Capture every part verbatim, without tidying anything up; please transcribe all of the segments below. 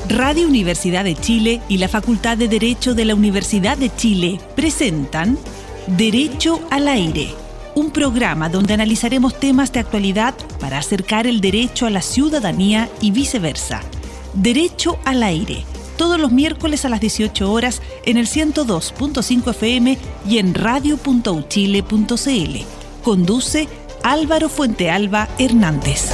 Radio Universidad de Chile y la Facultad de Derecho de la Universidad de Chile presentan Derecho al Aire, un programa donde analizaremos temas de actualidad para acercar el derecho a la ciudadanía y viceversa. Derecho al Aire, todos los miércoles a las dieciocho horas en el ciento dos punto cinco F M y en radio punto u chile punto c l. Conduce Álvaro Fuentealba Hernández.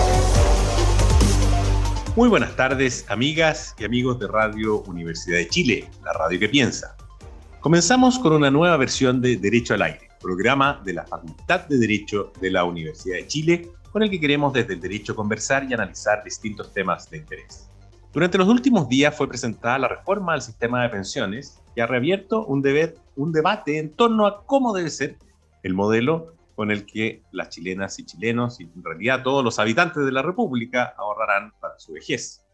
Muy buenas tardes, amigas y amigos de Radio Universidad de Chile, la radio que piensa. Comenzamos con una nueva versión de Derecho al Aire, programa de la Facultad de Derecho de la Universidad de Chile, con el que queremos desde el derecho conversar y analizar distintos temas de interés. Durante los últimos días fue presentada la reforma al sistema de pensiones que ha reabierto un, deber, un debate en torno a cómo debe ser el modelo con el que las chilenas y chilenos, y en realidad todos los habitantes de la República, ahorrarán para su vejez.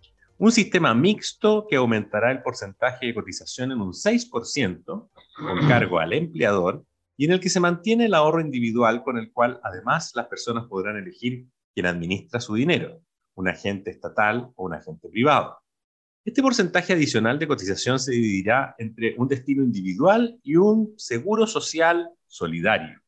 Un sistema mixto que aumentará el porcentaje de cotización en un seis por ciento, con cargo al empleador, y en el que se mantiene el ahorro individual con el cual además las personas podrán elegir quién administra su dinero, un agente estatal o un agente privado. Este porcentaje adicional de cotización se dividirá entre un destino individual y un seguro social solidario.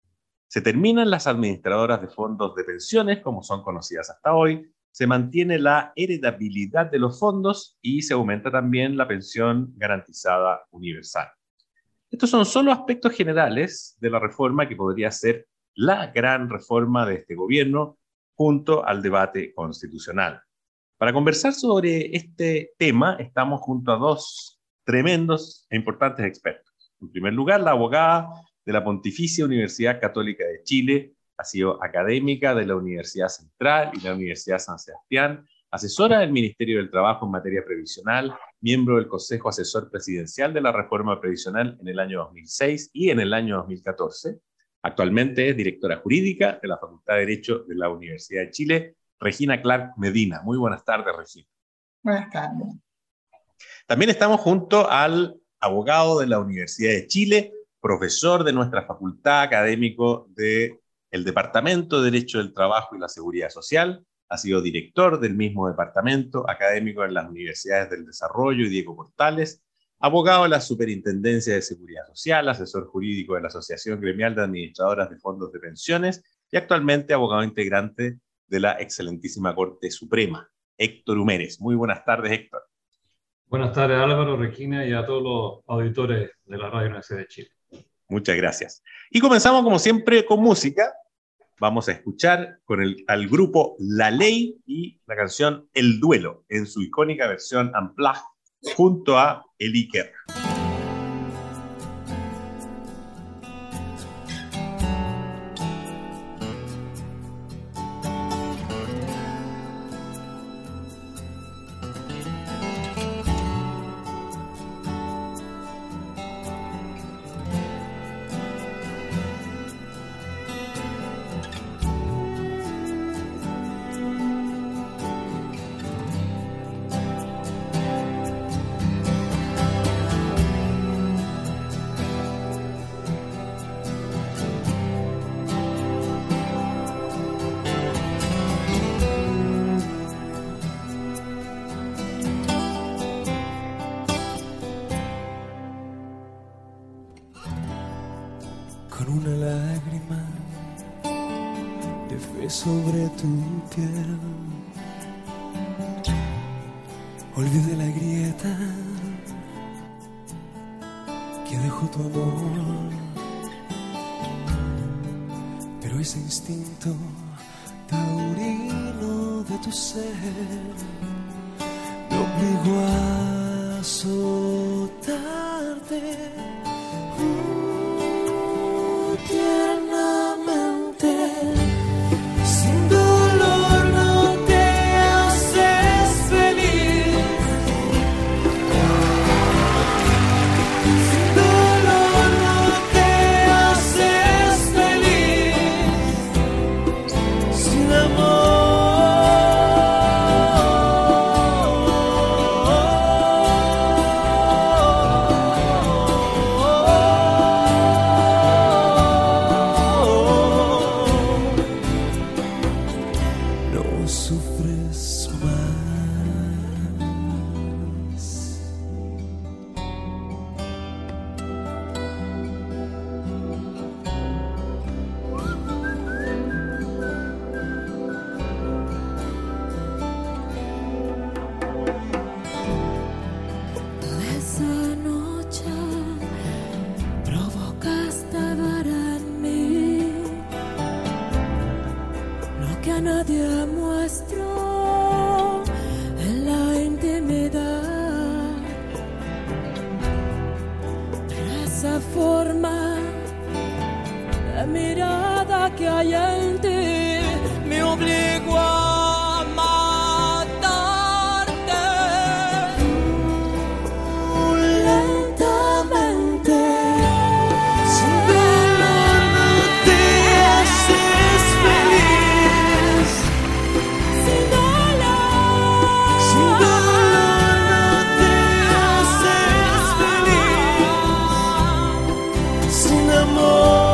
Se terminan las administradoras de fondos de pensiones, como son conocidas hasta hoy, se mantiene la heredabilidad de los fondos y se aumenta también la pensión garantizada universal. Estos son solo aspectos generales de la reforma que podría ser la gran reforma de este gobierno junto al debate constitucional. Para conversar sobre este tema estamos junto a dos tremendos e importantes expertos. En primer lugar, la abogada de la Pontificia Universidad Católica de Chile, ha sido académica de la Universidad Central y la Universidad San Sebastián, asesora del Ministerio del Trabajo en materia previsional, miembro del Consejo Asesor Presidencial de la Reforma Previsional en el año dos mil seis y en el año dos mil catorce. Actualmente es directora jurídica de la Facultad de Derecho de la Universidad de Chile, Regina Clark Medina. Muy buenas tardes, Regina. Buenas tardes. También estamos junto al abogado de la Universidad de Chile, profesor de nuestra facultad, académico del Departamento de Derecho del Trabajo y la Seguridad Social, ha sido director del mismo departamento, académico en las Universidades del Desarrollo y Diego Portales, abogado de la Superintendencia de Seguridad Social, asesor jurídico de la Asociación Gremial de Administradoras de Fondos de Pensiones y actualmente abogado integrante de la excelentísima Corte Suprema, Héctor Humérez. Muy buenas tardes, Héctor. Buenas tardes, Álvaro, Regina y a todos los auditores de la Radio Universidad de Chile. Muchas gracias. Y comenzamos, como siempre, con música. Vamos a escuchar con el, al grupo La Ley y la canción El Duelo, en su icónica versión Unplugged, junto a Eli Kerr. Sobre tu piel, olvidé la grieta que dejó tu amor, pero ese instinto taurino de tu ser me obligó a azotarte uh, tiernamente. sufres más. nuestro en la intimidad. Pero esa forma de mirada que hay en ti me obligó a matarte lentamente. Sin dolor no te haces feliz. Sin dolor, sin dolor no te haces feliz. Sin amor.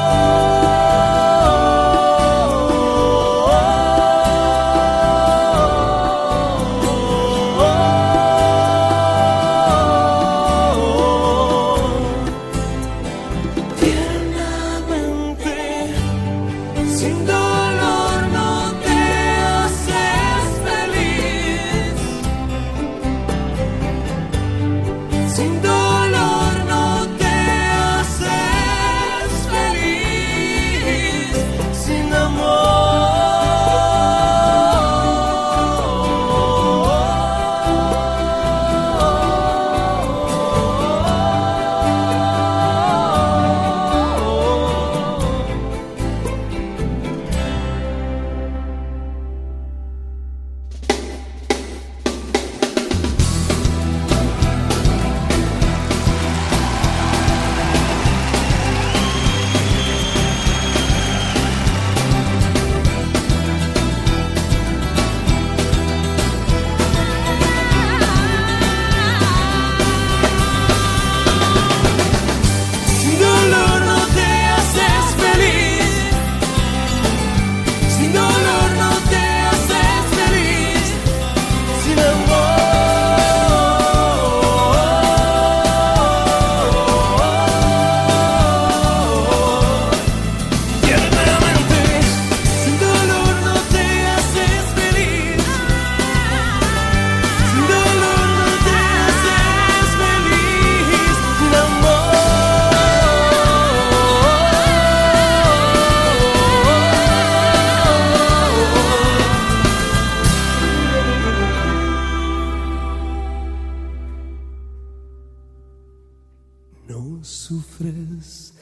No sufres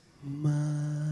más.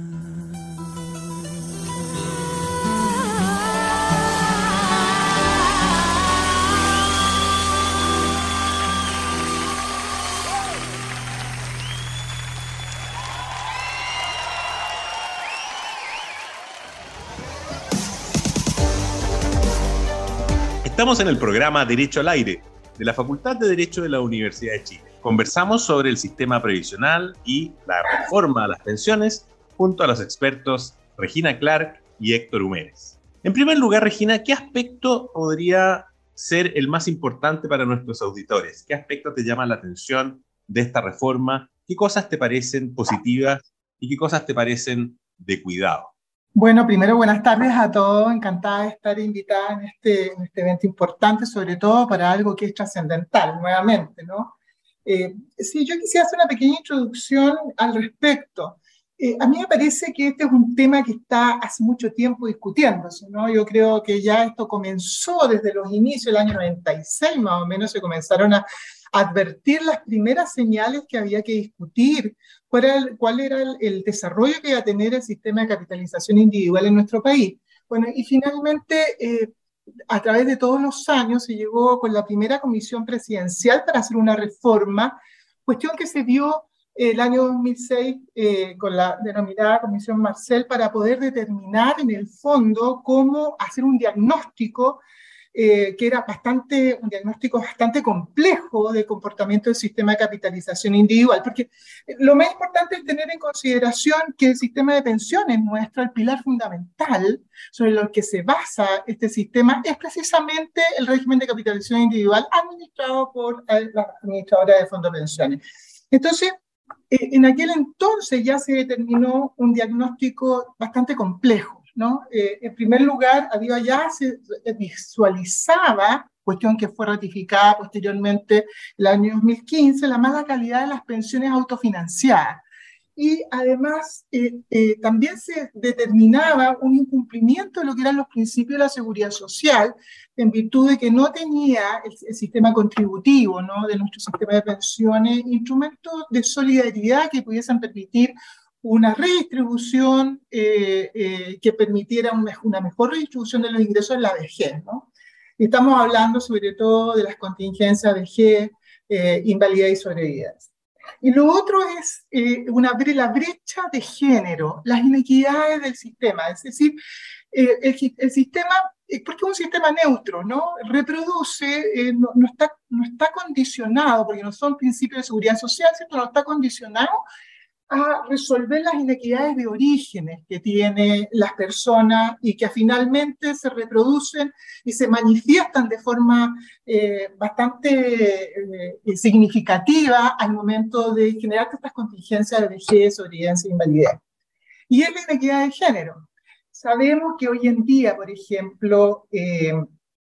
Estamos en el programa Derecho al Aire, de la Facultad de Derecho de la Universidad de Chile. Conversamos sobre el sistema previsional y la reforma a las pensiones junto a los expertos Regina Clark y Héctor Humérez. En primer lugar, Regina, ¿qué aspecto podría ser el más importante para nuestros auditores? ¿Qué aspecto te llama la atención de esta reforma? ¿Qué cosas te parecen positivas y qué cosas te parecen de cuidado? Bueno, primero buenas tardes a todos, encantada de estar invitada en este, en este evento importante, sobre todo para algo que es trascendental, nuevamente, ¿no? Eh, sí, yo quisiera hacer una pequeña introducción al respecto. Eh, a mí me parece que este es un tema que está hace mucho tiempo discutiéndose, ¿no? Yo creo que ya esto comenzó desde los inicios del año noventa y seis, más o menos, se comenzaron a advertir las primeras señales que había que discutir, cuál era el, cuál era el, el desarrollo que iba a tener el sistema de capitalización individual en nuestro país. Bueno, y finalmente, eh, a través de todos los años, se llegó con la primera comisión presidencial para hacer una reforma, cuestión que se dio el año dos mil seis eh, con la denominada Comisión Marcel, para poder determinar en el fondo cómo hacer un diagnóstico Eh, que era bastante, un diagnóstico bastante complejo del comportamiento del sistema de capitalización individual, porque lo más importante es tener en consideración que el sistema de pensiones nuestro, el pilar fundamental sobre el que se basa este sistema, es precisamente el régimen de capitalización individual administrado por la administradora de fondos de pensiones. Entonces, eh, en aquel entonces ya se determinó un diagnóstico bastante complejo, ¿no? Eh, en primer lugar, había ya se visualizaba, cuestión que fue ratificada posteriormente el año dos mil quince, la mala calidad de las pensiones autofinanciadas. y además eh, eh, también se determinaba un incumplimiento de lo que eran los principios de la seguridad social, en virtud de que no tenía el, el sistema contributivo, ¿no?, de nuestro sistema de pensiones instrumentos de solidaridad que pudiesen permitir una redistribución eh, eh, que permitiera un, una mejor redistribución de los ingresos en la vejez, ¿no? Estamos hablando sobre todo de las contingencias vejez, eh, invalidez y sobrevivencia. Y lo otro es eh, una, la brecha de género, las inequidades del sistema, es decir, eh, el, el sistema, eh, porque es un sistema neutro, ¿no? Reproduce, eh, no, no, está, no está condicionado, porque no son principios de seguridad social, ¿cierto? No está condicionado a resolver las inequidades de orígenes que tienen las personas y que finalmente se reproducen y se manifiestan de forma eh, bastante eh, significativa al momento de generar estas contingencias de vejez, sobrevivencia e invalidez. Y es la inequidad de género. Sabemos que hoy en día, por ejemplo, eh,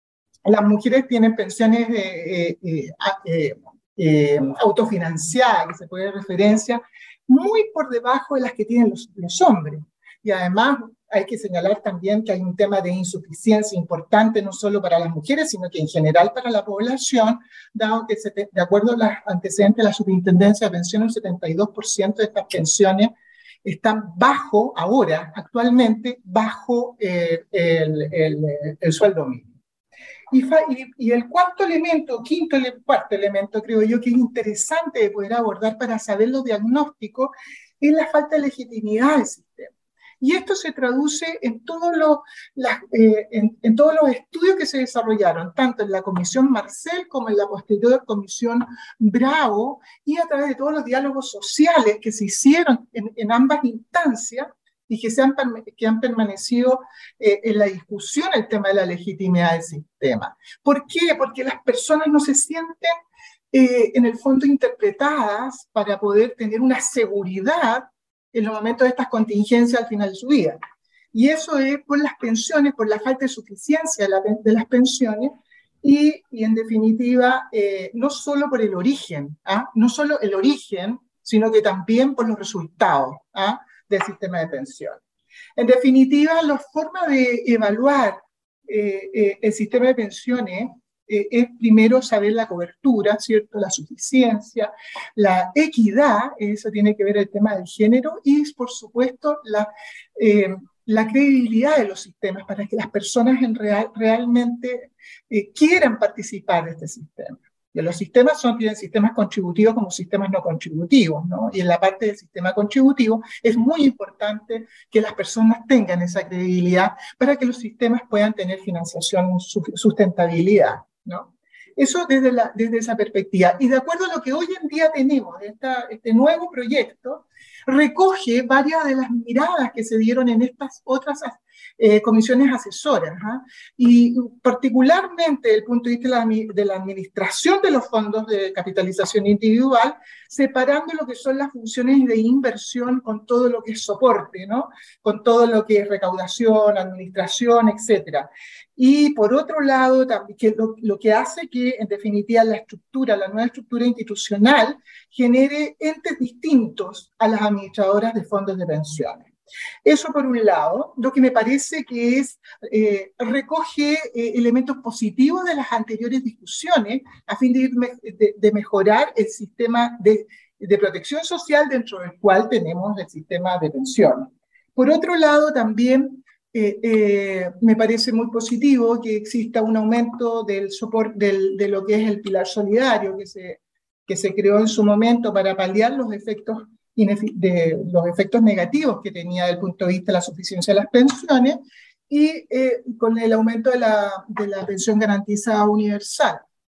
las mujeres tienen pensiones eh, eh, eh, eh, autofinanciadas, que se puede dar referencia, muy por debajo de las que tienen los, los hombres. Y además hay que señalar también que hay un tema de insuficiencia importante, no solo para las mujeres, sino que en general para la población, dado que se te, de acuerdo a los antecedentes de la Superintendencia de Pensiones, el setenta y dos por ciento de estas pensiones están bajo, ahora, actualmente, bajo eh, el, el, el sueldo mínimo. Y, y, y el cuarto elemento, quinto, ele, cuarto elemento, creo yo, que es interesante de poder abordar para saber los diagnósticos, es la falta de legitimidad del sistema. Y esto se traduce en, todo lo, la, eh, en, en todos los estudios que se desarrollaron, tanto en la Comisión Marcel como en la posterior Comisión Bravo, y a través de todos los diálogos sociales que se hicieron en, en ambas instancias, y que, se han, que han permanecido eh, en la discusión el tema de la legitimidad del sistema. ¿Por qué? Porque las personas no se sienten, eh, en el fondo, interpretadas para poder tener una seguridad en los momentos de estas contingencias al final de su vida. Y eso es por las pensiones, por la falta de suficiencia de, la, de las pensiones, y, y en definitiva, eh, no solo por el origen, ¿ah? no solo el origen, sino que también por los resultados, ¿ah? del sistema de pensiones. En definitiva, la forma de evaluar eh, eh, el sistema de pensiones eh, es primero saber la cobertura, ¿cierto? La suficiencia, la equidad, eso tiene que ver el tema del género, y por supuesto la, eh, la credibilidad de los sistemas para que las personas en real, realmente eh, quieran participar de este sistema. Y los sistemas son, tienen sistemas contributivos como sistemas no contributivos, ¿no? Y en la parte del sistema contributivo es muy importante que las personas tengan esa credibilidad para que los sistemas puedan tener financiación, sustentabilidad, ¿no? Eso desde, la, desde esa perspectiva. Y de acuerdo a lo que hoy en día tenemos, esta, este nuevo proyecto recoge varias de las miradas que se dieron en estas otras eh, comisiones asesoras, ¿eh? Y particularmente desde el punto de vista de la, de la administración de los fondos de capitalización individual, separando lo que son las funciones de inversión con todo lo que es soporte, ¿no? Con todo lo que es recaudación, administración, etcétera. Y por otro lado, también, que lo, lo que hace que, en definitiva, la estructura, la nueva estructura institucional, genere entes distintos a las administradoras de fondos de pensiones. Eso por un lado, lo que me parece que es, eh, recoge eh, elementos positivos de las anteriores discusiones a fin de, ir me, de, de mejorar el sistema de, de protección social dentro del cual tenemos el sistema de pensiones. Por otro lado, también Eh, eh, me parece muy positivo que exista un aumento del soporte del, de lo que es el pilar solidario que se, que se creó en su momento para paliar los efectos, de, los efectos negativos que tenía desde el punto de vista de la suficiencia de las pensiones, y eh, con el aumento de la, de la pensión garantizada universal.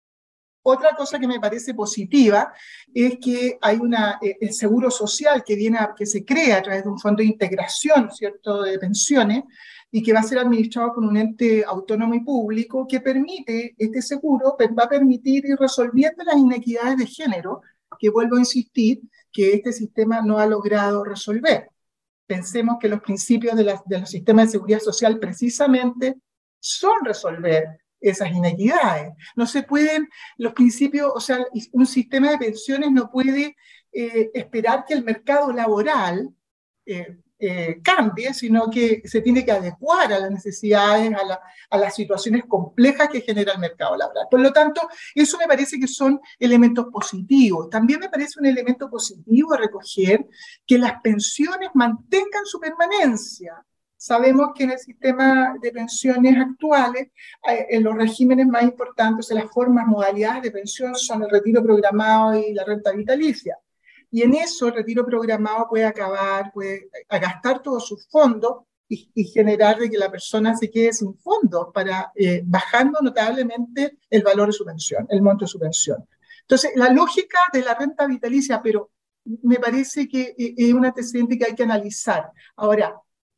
Otra cosa que me parece positiva es que hay una, eh, el seguro social que, viene a, que se crea a través de un fondo de integración, ¿cierto?, de pensiones, y que va a ser administrado por un ente autónomo y público que permite, este seguro va a permitir ir resolviendo las inequidades de género, que vuelvo a insistir, que este sistema no ha logrado resolver. Pensemos que los principios de, la, de los sistemas de seguridad social precisamente son resolver esas inequidades. No se pueden, los principios, o sea, un sistema de pensiones no puede eh, esperar que el mercado laboral eh, eh, cambie, sino que se tiene que adecuar a las necesidades, a, la, a las situaciones complejas que genera el mercado laboral. Por lo tanto, eso me parece que son elementos positivos. También me parece un elemento positivo recoger que las pensiones mantengan su permanencia. Sabemos que en el sistema de pensiones actuales, en los regímenes más importantes, las formas, modalidades de pensión son el retiro programado y la renta vitalicia. Y en eso el retiro programado puede acabar, puede gastar todos sus fondos y, y generar de que la persona se quede sin fondos, para, eh, bajando notablemente el valor de su pensión, el monto de su pensión. Entonces, la lógica de la renta vitalicia, pero me parece que es un antecedente que hay que analizar. Ahora,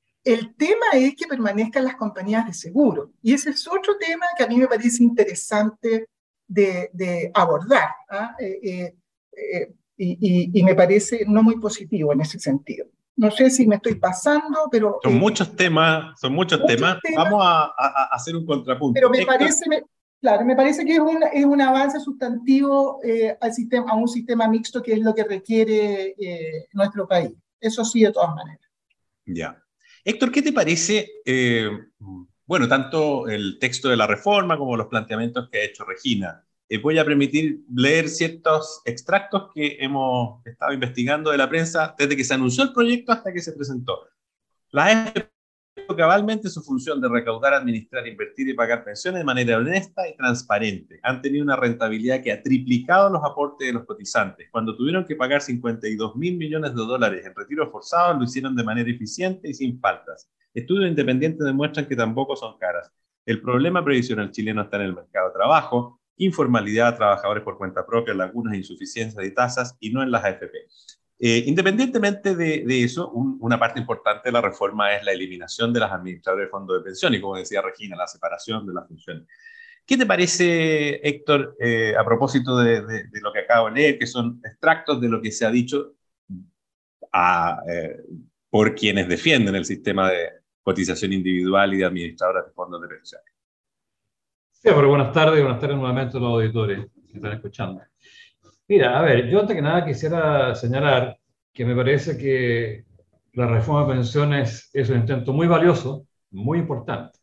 el tema es que permanezcan las compañías de seguro. Y ese es otro tema que a mí me parece interesante de, de abordar. ¿ah? Eh, eh, eh, y, y, y me parece no muy positivo en ese sentido. No sé si me estoy pasando, pero... Son eh, muchos temas, son muchos, muchos temas. temas. Vamos a, a, a hacer un contrapunto. Pero me Héctor, parece... Me, Claro, me parece que es un, es un avance sustantivo eh, al sistema, a un sistema mixto, que es lo que requiere eh, nuestro país. Eso sí, de todas maneras. Ya. Héctor, ¿qué te parece, eh, bueno, tanto el texto de la reforma como los planteamientos que ha hecho Regina? Eh, voy a permitir leer ciertos extractos que hemos estado investigando de la prensa desde que se anunció el proyecto hasta que se presentó. La A F P cabalmente su función de recaudar, administrar, invertir y pagar pensiones de manera honesta y transparente. Han tenido una rentabilidad que ha triplicado los aportes de los cotizantes. Cuando tuvieron que pagar cincuenta y dos mil millones de dólares en retiros forzados, lo hicieron de manera eficiente y sin faltas. Estudios independientes demuestran que tampoco son caras. El problema previsional chileno está en el mercado de trabajo, informalidad, trabajadores por cuenta propia, lagunas, insuficiencias de tasas, y no en las A F P. Eh, independientemente de, de eso, un, una parte importante de la reforma es la eliminación de las administradoras de fondos de pensión y, como decía Regina, la separación de las funciones. ¿Qué te parece, Héctor, eh, a propósito de, de, de lo que acabo de leer, que son extractos de lo que se ha dicho a, eh, por quienes defienden el sistema de cotización individual y de administradoras de fondos de pensión? Sí, pero buenas tardes, buenas tardes nuevamente a los auditores que están escuchando. Mira, a ver, yo antes que nada quisiera señalar que me parece que la reforma de pensiones es un intento muy valioso, muy importante.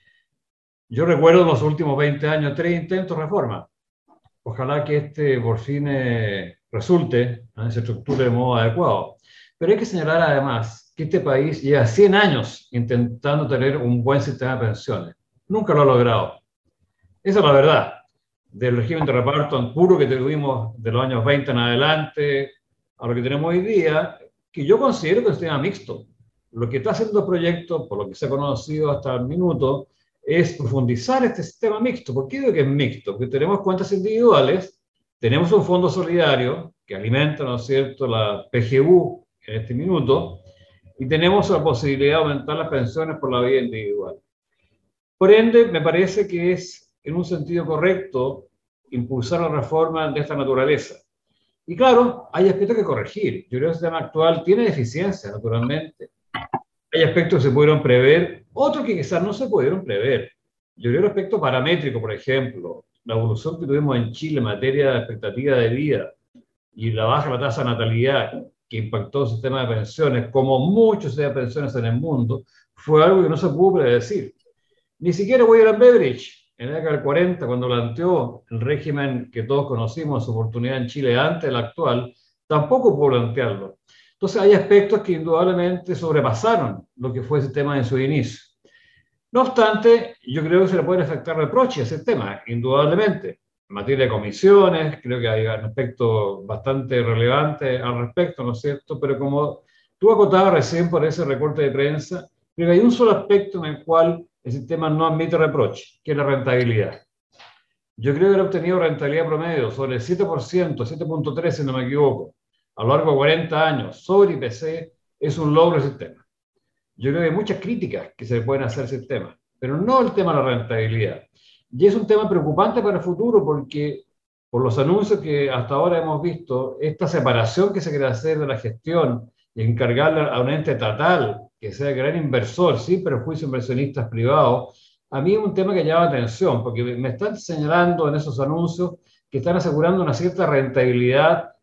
Yo recuerdo en los últimos veinte años tres intentos de reforma. Ojalá que este por fin eh, resulte, ¿no?, se estructure de modo adecuado. Pero hay que señalar además que este país lleva cien años intentando tener un buen sistema de pensiones. Nunca lo ha logrado. Esa es la verdad. Del régimen de reparto tan puro que tuvimos de los años veinte en adelante a lo que tenemos hoy día, que yo considero que es un sistema mixto. Lo que está haciendo el proyecto, por lo que se ha conocido hasta el minuto, es profundizar este sistema mixto. ¿Por qué digo que es mixto? Porque tenemos cuentas individuales, tenemos un fondo solidario que alimenta, ¿no es cierto?, la P G U en este minuto, y tenemos la posibilidad de aumentar las pensiones por la vía individual. Por ende, me parece que es en un sentido correcto impulsar la reforma de esta naturaleza. Y claro, hay aspectos que corregir. Yo creo que el sistema actual tiene deficiencias, naturalmente. Hay aspectos que se pudieron prever, otros que quizás no se pudieron prever. Yo creo el aspecto paramétrico, por ejemplo, la evolución que tuvimos en Chile en materia de expectativa de vida y la baja de la tasa de natalidad que impactó el sistema de pensiones, como muchos sistemas de pensiones en el mundo, fue algo que no se pudo predecir. Ni siquiera William Beveridge, en la década del cuarenta, cuando planteó el régimen que todos conocimos, su oportunidad en Chile antes del actual, tampoco pudo plantearlo. Entonces hay aspectos que indudablemente sobrepasaron lo que fue ese tema en su inicio. No obstante, yo creo que se le pueden efectuar reproches a ese tema, indudablemente. En materia de comisiones, creo que hay un aspecto bastante relevante al respecto, ¿no es cierto? Pero como tú acotabas recién por ese recorte de prensa, creo que hay un solo aspecto en el cual el sistema no admite reproche, que es la rentabilidad. Yo creo que ha obtenido rentabilidad promedio sobre el siete por ciento, siete punto tres si no me equivoco, a lo largo de cuarenta años, sobre I P C, es un logro del sistema. Yo creo que hay muchas críticas que se le pueden hacer al sistema, pero no el tema de la rentabilidad. Y es un tema preocupante para el futuro porque, por los anuncios que hasta ahora hemos visto, esta separación que se quiere hacer de la gestión y encargarla a un ente estatal que sea gran inversor, sin perjuicio de inversionistas privados, a mí es un tema que llama atención, porque me están señalando en esos anuncios que están asegurando una cierta rentabilidad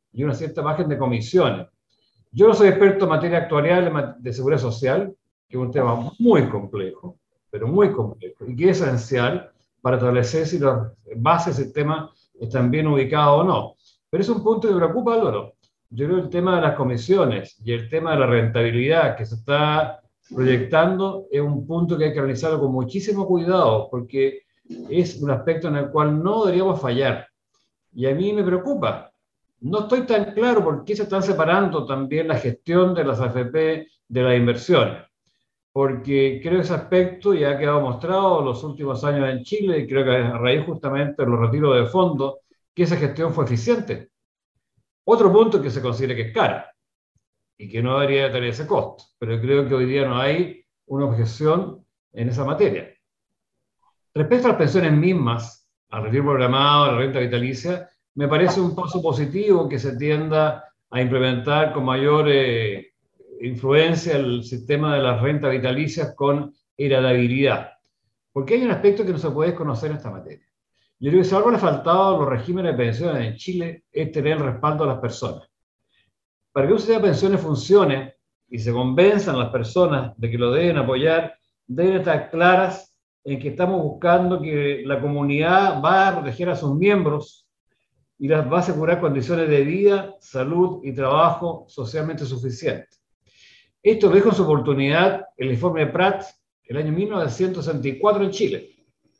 y una cierta margen de comisiones. Yo no soy experto en materia actuarial de seguridad social, que es un tema muy complejo, pero muy complejo, y que es esencial para establecer si las bases del sistema están bien ubicadas o no. Pero es un punto que me preocupa, Álvaro. Yo creo que el tema de las comisiones y el tema de la rentabilidad que se está proyectando es un punto que hay que analizarlo con muchísimo cuidado, porque es un aspecto en el cual no deberíamos fallar. Y a mí me preocupa. No estoy tan claro por qué se están separando también la gestión de las A F P de las inversiones. Porque creo que ese aspecto ya ha quedado mostrado en los últimos años en Chile, y creo que a raíz justamente de los retiros de fondos, que esa gestión fue eficiente. Otro punto es que se considera que es cara y que no debería tener ese costo, pero creo que hoy día no hay una objeción en esa materia. Respecto a las pensiones mismas, al retiro programado, a la renta vitalicia, me parece un paso positivo que se tienda a implementar con mayor eh, influencia el sistema de las rentas vitalicias con heredabilidad. Porque hay un aspecto que no se puede desconocer en esta materia. Yo creo que si algo le ha faltado a los regímenes de pensiones en Chile es tener el respaldo de las personas. Para que un sistema de pensiones funcione y se convenzan las personas de que lo deben apoyar, deben estar claras en que estamos buscando que la comunidad va a proteger a sus miembros y las va a asegurar condiciones de vida, salud y trabajo socialmente suficientes. Esto lo dijo en su oportunidad el informe de Pratt el año mil novecientos sesenta y cuatro en Chile.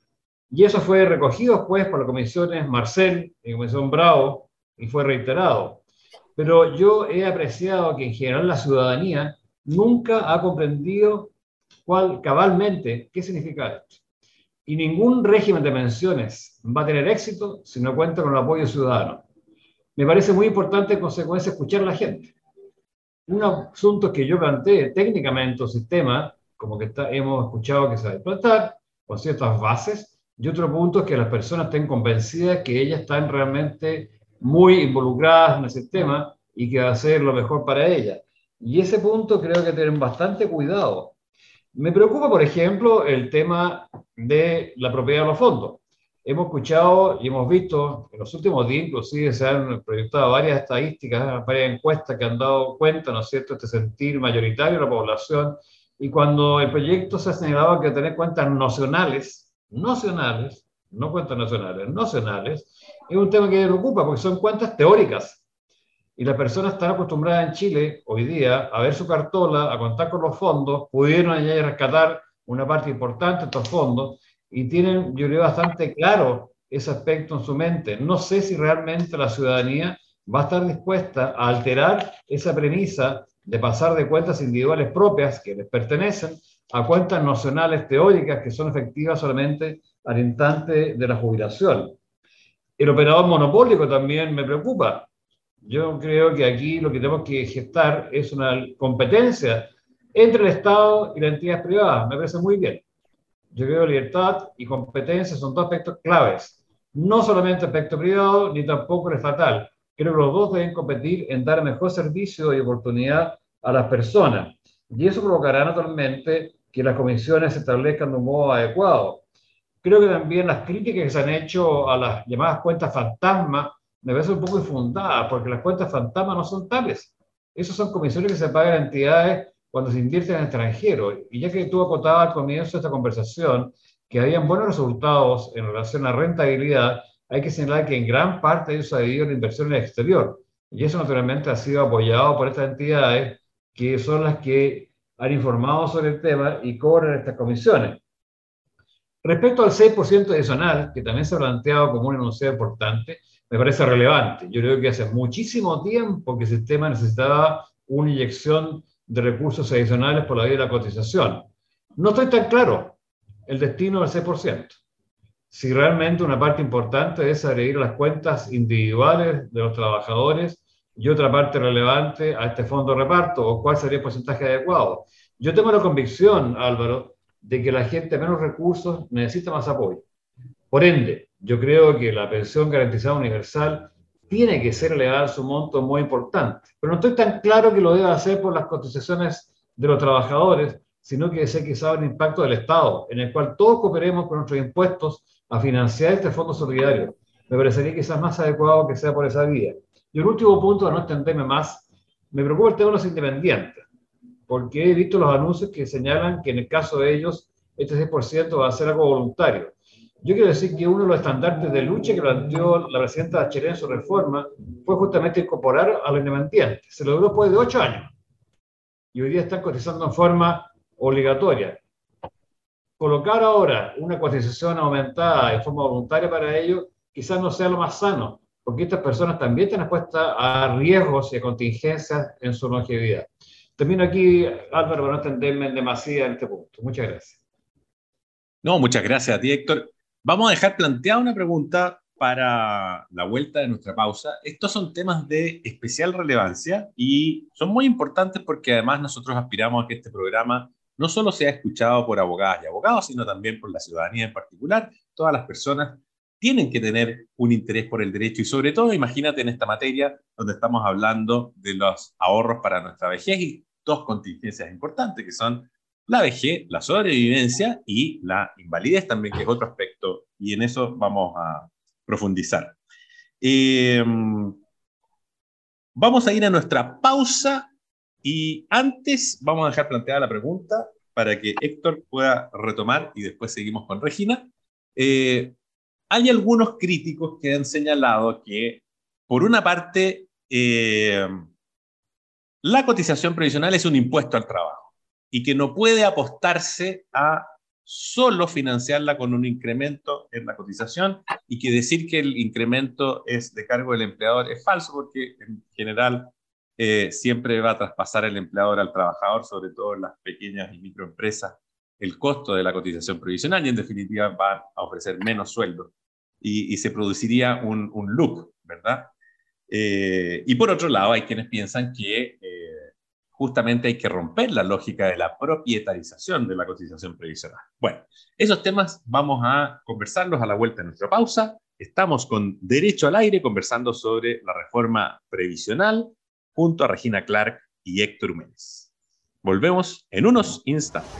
Y eso fue recogido después por las comisiones Marcel y la comisión Bravo y fue reiterado. Pero yo he apreciado que en general la ciudadanía nunca ha comprendido cuál, cabalmente qué significa esto. Y ningún régimen de pensiones va a tener éxito si no cuenta con el apoyo ciudadano. Me parece muy importante, en consecuencia, escuchar a la gente. Un asunto que yo planteé técnicamente un sistema, como que está, hemos escuchado que se va a implantar, con ciertas bases, y otro punto es que las personas estén convencidas que ellas están realmente muy involucradas en el sistema y que va a ser lo mejor para ellas. Y ese punto creo que tienen bastante cuidado. Me preocupa, por ejemplo, el tema de la propiedad de los fondos. Hemos escuchado y hemos visto, en los últimos días inclusive se han proyectado varias estadísticas, varias encuestas que han dado cuenta, ¿no es cierto?, este sentir mayoritario de la población, y cuando el proyecto se ha señalado que tener cuentas nacionales, nacionales, no cuentas nacionales, nacionales, es un tema que me preocupa porque son cuentas teóricas. Y las personas están acostumbradas en Chile hoy día a ver su cartola, a contar con los fondos, pudieron allá rescatar una parte importante de estos fondos y tienen, yo creo, bastante claro ese aspecto en su mente. No sé si realmente la ciudadanía va a estar dispuesta a alterar esa premisa de pasar de cuentas individuales propias que les pertenecen a cuentas nacionales teóricas que son efectivas solamente al instante de la jubilación. El operador monopólico también me preocupa. Yo creo que aquí lo que tenemos que gestar es una competencia entre el Estado y las entidades privadas. Me parece muy bien. Yo creo que libertad y competencia son dos aspectos claves. No solamente el aspecto privado, ni tampoco el estatal. Creo que los dos deben competir en dar mejor servicio y oportunidad a las personas. Y eso provocará naturalmente que las comisiones se establezcan de un modo adecuado. Creo que también las críticas que se han hecho a las llamadas cuentas fantasma me parecen un poco infundadas, porque las cuentas fantasma no son tales. Esas son comisiones que se pagan a entidades cuando se invierte en extranjero. Y ya que tú acotabas al comienzo de esta conversación que habían buenos resultados en relación a rentabilidad, hay que señalar que en gran parte de eso ha debido a la inversión en el exterior. Y eso naturalmente ha sido apoyado por estas entidades que son las que han informado sobre el tema y cobran estas comisiones. Respecto al seis por ciento adicional, que también se ha planteado como un enunciado importante, me parece relevante. Yo creo que hace muchísimo tiempo que el sistema necesitaba una inyección de recursos adicionales por la vía de la cotización. No estoy tan claro el destino del seis por ciento. Si realmente una parte importante es adherir a las cuentas individuales de los trabajadores y otra parte relevante a este fondo de reparto, o cuál sería el porcentaje adecuado. Yo tengo la convicción, Álvaro, de que la gente de menos recursos necesita más apoyo. Por ende, yo creo que la pensión garantizada universal tiene que ser elevada a su monto muy importante. Pero no estoy tan claro que lo deba hacer por las cotizaciones de los trabajadores, sino que sea quizá un impacto del Estado, en el cual todos cooperemos con nuestros impuestos a financiar este fondo solidario. Me parecería quizás más adecuado que sea por esa vía. Y un último punto, para no extenderme más, me preocupa el tema de los independientes, porque he visto los anuncios que señalan que en el caso de ellos, este seis por ciento va a ser algo voluntario. Yo quiero decir que uno de los estandartes de lucha que planteó la presidenta Bachelet en su reforma fue justamente incorporar a los independientes. Se logró después de ocho años. Y hoy día están cotizando en forma obligatoria. Colocar ahora una cotización aumentada en forma voluntaria para ellos quizás no sea lo más sano, porque estas personas también están expuestas a riesgos y a contingencias en su longevidad. Termino aquí, Álvaro, para no extenderme en demasía en este punto. Muchas gracias. No, muchas gracias a ti, Héctor. Vamos a dejar planteada una pregunta para la vuelta de nuestra pausa. Estos son temas de especial relevancia y son muy importantes porque además nosotros aspiramos a que este programa no solo sea escuchado por abogadas y abogados, sino también por la ciudadanía en particular. Todas las personas tienen que tener un interés por el derecho y sobre todo, imagínate en esta materia donde estamos hablando de los ahorros para nuestra vejez y dos contingencias importantes que son la vejez, la sobrevivencia y la invalidez también, que es otro aspecto, y en eso vamos a profundizar. Eh, vamos a ir a nuestra pausa y antes vamos a dejar planteada la pregunta para que Héctor pueda retomar y después seguimos con Regina. Eh, hay algunos críticos que han señalado que, por una parte, eh, la cotización previsional es un impuesto al trabajo y que no puede apostarse a solo financiarla con un incremento en la cotización y que decir que el incremento es de cargo del empleador es falso porque en general eh, siempre va a traspasar el empleador al trabajador, sobre todo en las pequeñas y microempresas, el costo de la cotización previsional y en definitiva va a ofrecer menos sueldo y, y se produciría un, un loop, ¿verdad? Eh, y por otro lado hay quienes piensan que eh, justamente hay que romper la lógica de la propietarización de la cotización previsional. Bueno, esos temas vamos a conversarlos a la vuelta de nuestra pausa. Estamos con Derecho al Aire conversando sobre la reforma previsional junto a Regina Clark y Héctor Huménez. Volvemos en unos instantes.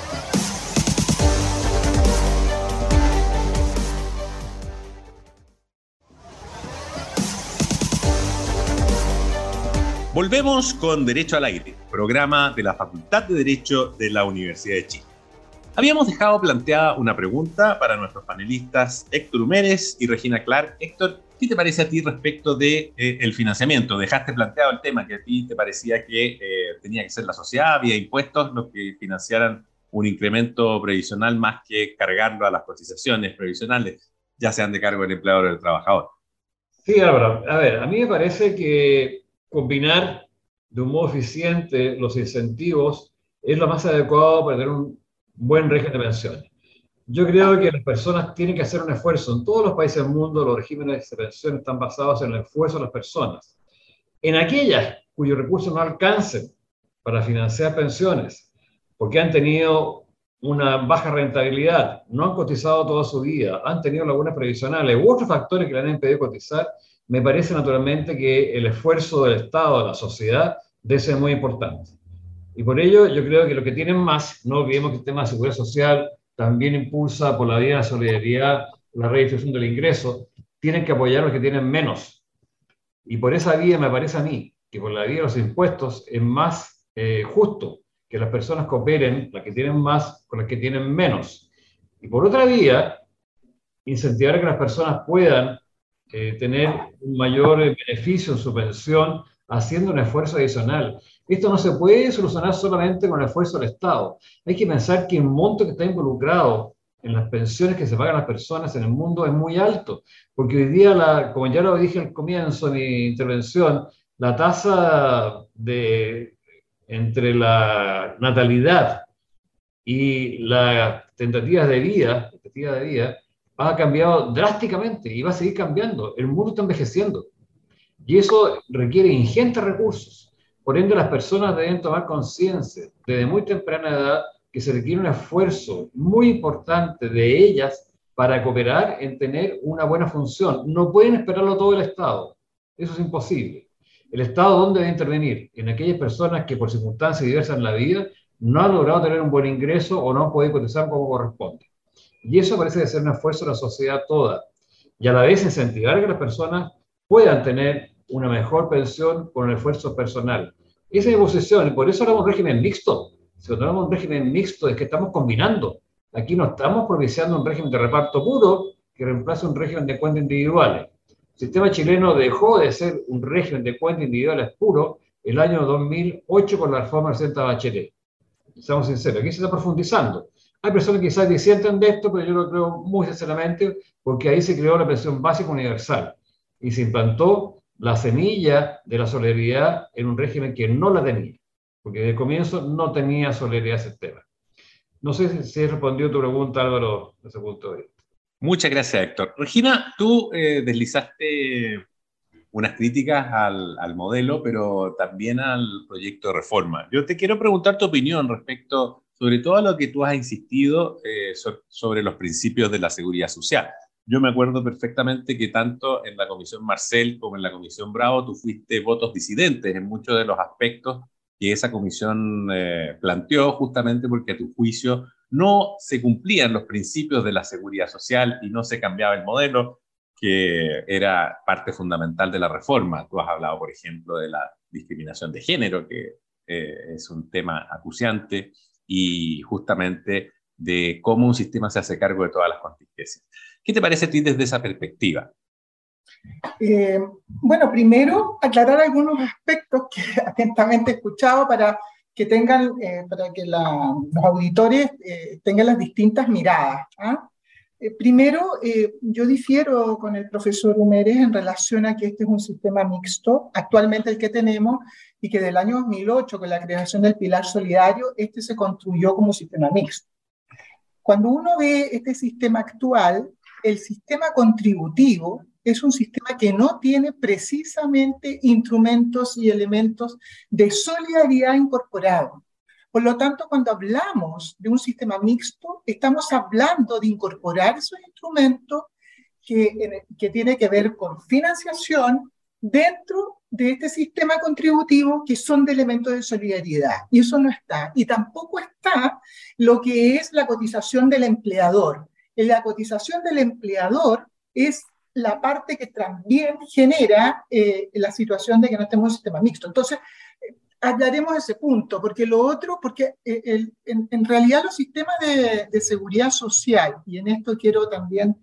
Volvemos con Derecho al Aire, programa de la Facultad de Derecho de la Universidad de Chile. Habíamos dejado planteada una pregunta para nuestros panelistas Héctor Huménez y Regina Clark. Héctor, ¿qué te parece a ti respecto del de, eh, financiamiento? Dejaste planteado el tema que a ti te parecía que eh, tenía que ser la sociedad vía impuestos los que financiaran un incremento previsional más que cargarlo a las cotizaciones previsionales, ya sean de cargo del empleador o del trabajador. Sí, Álvaro. A ver, a mí me parece que combinar de un modo eficiente los incentivos es lo más adecuado para tener un buen régimen de pensiones. Yo creo que las personas tienen que hacer un esfuerzo. En todos los países del mundo los regímenes de pensiones están basados en el esfuerzo de las personas. En aquellas cuyos recursos no alcancen para financiar pensiones, porque han tenido una baja rentabilidad, no han cotizado toda su vida, han tenido lagunas previsionales u otros factores que le han impedido cotizar, me parece naturalmente que el esfuerzo del Estado, de la sociedad, debe ser muy importante. Y por ello yo creo que lo que tienen más, no olvidemos que el tema de seguridad social también impulsa por la vía de la solidaridad la redistribución del ingreso, tienen que apoyar a los que tienen menos. Y por esa vía me parece a mí que por la vía de los impuestos es más eh, justo que las personas cooperen, las que tienen más con las que tienen menos. Y por otra vía, incentivar que las personas puedan Eh, tener un mayor beneficio en su pensión haciendo un esfuerzo adicional. Esto no se puede solucionar solamente con el esfuerzo del Estado. Hay que pensar que el monto que está involucrado en las pensiones que se pagan a las personas en el mundo es muy alto, porque hoy día, la, como ya lo dije al comienzo de mi intervención, la tasa de, entre la natalidad y las tentativas de vida, tentativas de vida ha cambiado drásticamente y va a seguir cambiando. El mundo está envejeciendo y eso requiere ingentes recursos. Por ende, las personas deben tomar conciencia desde muy temprana edad que se requiere un esfuerzo muy importante de ellas para cooperar en tener una buena función. No pueden esperarlo todo el Estado. Eso es imposible. ¿El Estado dónde debe intervenir? En aquellas personas que por circunstancias diversas en la vida no han logrado tener un buen ingreso o no han podido cotizar como corresponde. Y eso parece de ser un esfuerzo de la sociedad toda. Y a la vez incentivar a que las personas puedan tener una mejor pensión con el esfuerzo personal. Esa es mi posición, y por eso hablamos de un régimen mixto. Si cuando hablamos de un régimen mixto es que estamos combinando. Aquí no estamos propiciando un régimen de reparto puro que reemplace un régimen de cuentas individuales. El sistema chileno dejó de ser un régimen de cuentas individuales puro el año dos mil ocho con la reforma del presidente Bachelet. Seamos sinceros, aquí se está profundizando. Hay personas que quizás disienten de esto, pero yo lo creo muy sinceramente porque ahí se creó la pensión básica universal y se implantó la semilla de la solidaridad en un régimen que no la tenía, porque desde el comienzo no tenía solidaridad ese tema. No sé si, si he respondido tu pregunta, Álvaro, desde ese punto de vista. Muchas gracias, Héctor. Regina, tú eh, deslizaste unas críticas al, al modelo, pero también al proyecto de reforma. Yo te quiero preguntar tu opinión respecto, sobre todo a lo que tú has insistido eh, so, sobre los principios de la seguridad social. Yo me acuerdo perfectamente que tanto en la Comisión Marcel como en la Comisión Bravo tú fuiste votos disidentes en muchos de los aspectos que esa comisión eh, planteó, justamente porque a tu juicio no se cumplían los principios de la seguridad social y no se cambiaba el modelo, que era parte fundamental de la reforma. Tú has hablado, por ejemplo, de la discriminación de género, que eh, es un tema acuciante, y justamente de cómo un sistema se hace cargo de todas las contingencias. ¿Qué te parece a ti desde esa perspectiva? Eh, bueno, primero aclarar algunos aspectos que atentamente he escuchado para que tengan, eh, para que la, los auditores eh, tengan las distintas miradas. ¿Ah? Eh, primero, eh, yo difiero con el profesor Humérez en relación a que este es un sistema mixto, actualmente el que tenemos, y que del año dos mil ocho, con la creación del Pilar Solidario, este se construyó como sistema mixto. Cuando uno ve este sistema actual, el sistema contributivo es un sistema que no tiene precisamente instrumentos y elementos de solidaridad incorporados. Por lo tanto, cuando hablamos de un sistema mixto, estamos hablando de incorporar esos instrumentos que, que tiene que ver con financiación dentro de este sistema contributivo que son de elementos de solidaridad. Y eso no está. Y tampoco está lo que es la cotización del empleador. La cotización del empleador es la parte que también genera eh, la situación de que no estemos en un sistema mixto. Entonces, eh, hablaremos de ese punto, porque lo otro, porque eh, el, en, en realidad los sistemas de, de seguridad social, y en esto quiero también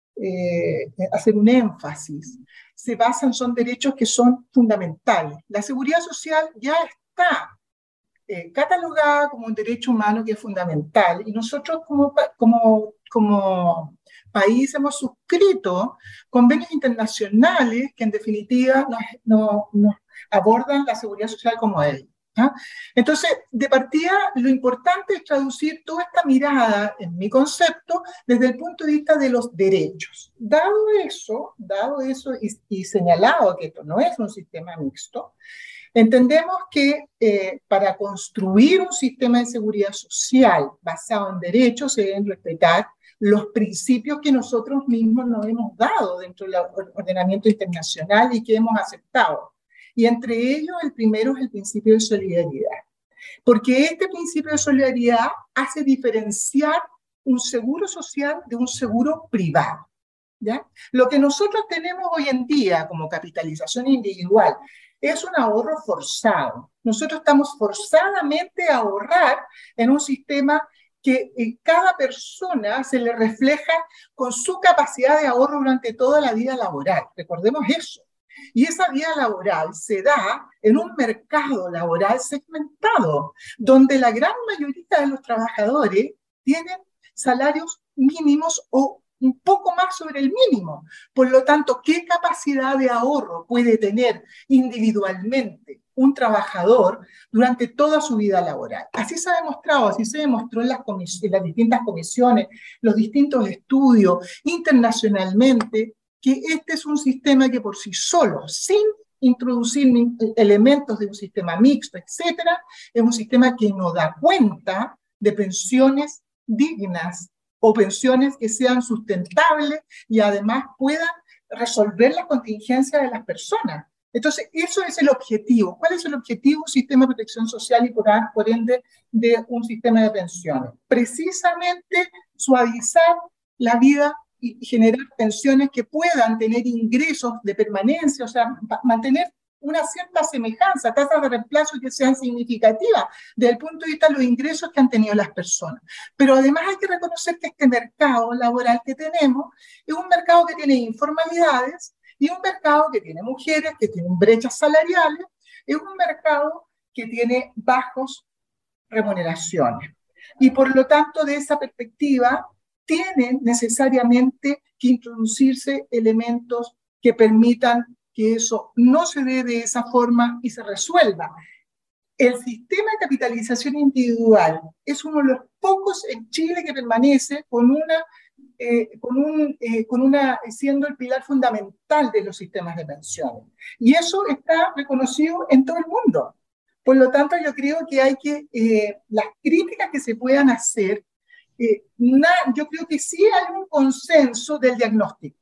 eh, hacer un énfasis, se basan, son derechos que son fundamentales. La seguridad social ya está eh, catalogada como un derecho humano que es fundamental, y nosotros como, como, como país hemos suscrito convenios internacionales que en definitiva nos, nos, nos abordan la seguridad social como él. ¿Ah? Entonces, de partida, lo importante es traducir toda esta mirada, en mi concepto, desde el punto de vista de los derechos. Dado eso, dado eso y, y señalado que esto no es un sistema mixto, entendemos que eh, para construir un sistema de seguridad social basado en derechos se deben respetar los principios que nosotros mismos nos hemos dado dentro del ordenamiento internacional y que hemos aceptado. Y entre ellos, el primero es el principio de solidaridad. Porque este principio de solidaridad hace diferenciar un seguro social de un seguro privado. ¿Ya? Lo que nosotros tenemos hoy en día como capitalización individual es un ahorro forzado. Nosotros estamos forzadamente a ahorrar en un sistema que en cada persona se le refleja con su capacidad de ahorro durante toda la vida laboral. Recordemos eso. Y esa vida laboral se da en un mercado laboral segmentado, donde la gran mayoría de los trabajadores tienen salarios mínimos o un poco más sobre el mínimo. Por lo tanto, ¿qué capacidad de ahorro puede tener individualmente un trabajador durante toda su vida laboral? Así se ha demostrado, así se demostró en las, comis- en las distintas comisiones, los distintos estudios, internacionalmente, que este es un sistema que por sí solo, sin introducir elementos de un sistema mixto, etcétera, es un sistema que no da cuenta de pensiones dignas o pensiones que sean sustentables y además puedan resolver las contingencias de las personas. Entonces, eso es el objetivo. ¿Cuál es el objetivo de un sistema de protección social y por, por ende de un sistema de pensiones? Precisamente suavizar la vida y generar pensiones que puedan tener ingresos de permanencia, o sea, mantener una cierta semejanza, tasas de reemplazo que sean significativas desde el punto de vista de los ingresos que han tenido las personas. Pero además hay que reconocer que este mercado laboral que tenemos es un mercado que tiene informalidades y un mercado que tiene mujeres, que tienen brechas salariales, es un mercado que tiene bajos remuneraciones. Y por lo tanto, de esa perspectiva, tienen necesariamente que introducirse elementos que permitan que eso no se dé de esa forma y se resuelva. El sistema de capitalización individual es uno de los pocos en Chile que permanece con una, eh, con un, eh, con una, siendo el pilar fundamental de los sistemas de pensiones. Y eso está reconocido en todo el mundo. Por lo tanto, yo creo que hay que, eh, las críticas que se puedan hacer, eh, na, yo creo que sí hay un consenso del diagnóstico.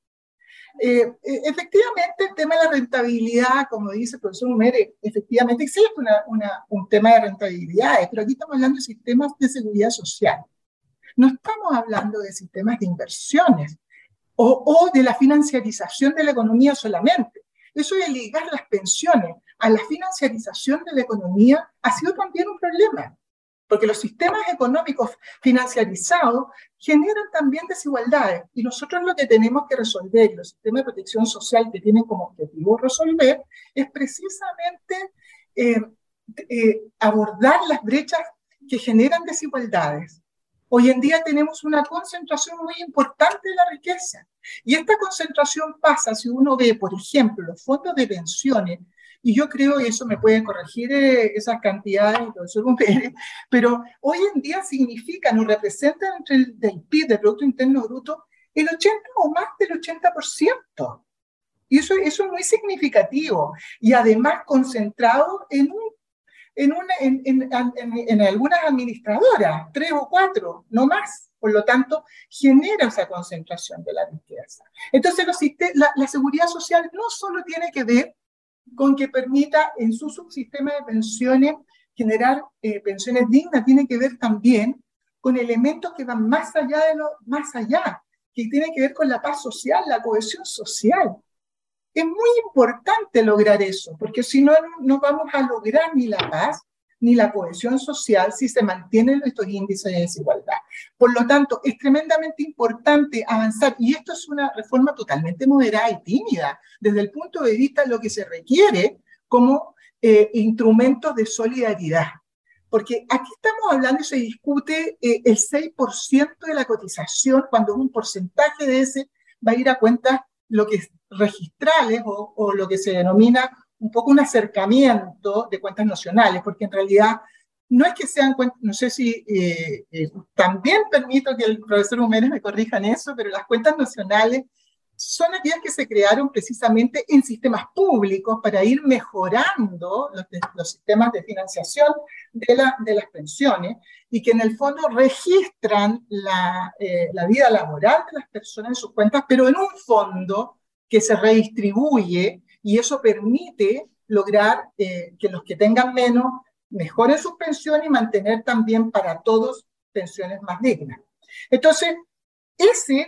Eh, efectivamente, el tema de la rentabilidad, como dice el profesor Humere, efectivamente existe una, una, un tema de rentabilidades, pero aquí estamos hablando de sistemas de seguridad social. No estamos hablando de sistemas de inversiones o, o de la financiarización de la economía solamente. Eso de ligar las pensiones a la financiarización de la economía ha sido también un problema. Porque los sistemas económicos financiarizados generan también desigualdades y nosotros lo que tenemos que resolver, y los sistemas de protección social que tienen como objetivo resolver, es precisamente eh, eh, abordar las brechas que generan desigualdades. Hoy en día tenemos una concentración muy importante de la riqueza y esta concentración pasa, si uno ve, por ejemplo, los fondos de pensiones. Y yo creo, y eso me puede corregir eh, esas cantidades, profesor Humere, pero hoy en día significan o representan entre el del P I B, del Producto Interno Bruto, el ochenta o más del ochenta por ciento. Y eso, eso es muy significativo. Y además concentrado en, un, en, una, en, en, en, en algunas administradoras, tres o cuatro, no más. Por lo tanto, genera esa concentración de la riqueza. Entonces, los, la, la seguridad social no solo tiene que ver con que permita en su subsistema de pensiones generar eh, pensiones dignas, tiene que ver también con elementos que van más allá de lo más allá, que tiene que ver con la paz social, la cohesión social. Es muy importante lograr eso, porque si no, no vamos a lograr ni la paz ni la cohesión social si se mantienen estos índices de desigualdad. Por lo tanto, es tremendamente importante avanzar, y esto es una reforma totalmente moderada y tímida, desde el punto de vista de lo que se requiere como eh, instrumentos de solidaridad. Porque aquí estamos hablando y se discute eh, el seis por ciento de la cotización, cuando un porcentaje de ese va a ir a cuentas lo que es registrales o, o lo que se denomina un poco un acercamiento de cuentas nacionales, porque en realidad no es que sean cuentas, no sé si eh, eh, también permito que el profesor Humere me corrija en eso, pero las cuentas nacionales son aquellas que se crearon precisamente en sistemas públicos para ir mejorando los, los sistemas de financiación de, la, de las pensiones y que en el fondo registran la, eh, la vida laboral de las personas en sus cuentas, pero en un fondo que se redistribuye. Y eso permite lograr eh, que los que tengan menos mejoren sus pensiones y mantener también para todos pensiones más dignas. Entonces, ese,